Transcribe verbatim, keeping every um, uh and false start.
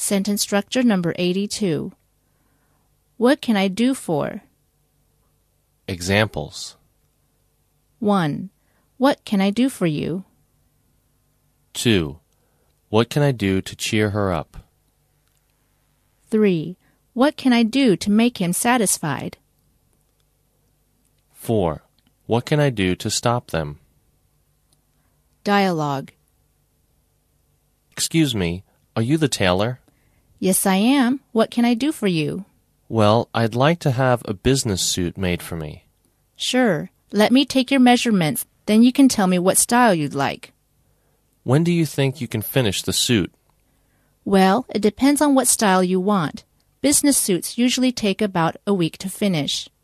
Sentence structure number eighty-two. What can I do for? Examples. one. What can I do for you? two. What can I do to cheer her up? three. What can I do to make him satisfied? four. What can I do to stop them? Dialogue. Excuse me, are you the tailor? Yes, I am. What can I do for you? Well, I'd like to have a business suit made for me. Sure. Let me take your measurements, then you can tell me what style you'd like. When do you think you can finish the suit? Well, it depends on what style you want. Business suits usually take about a week to finish.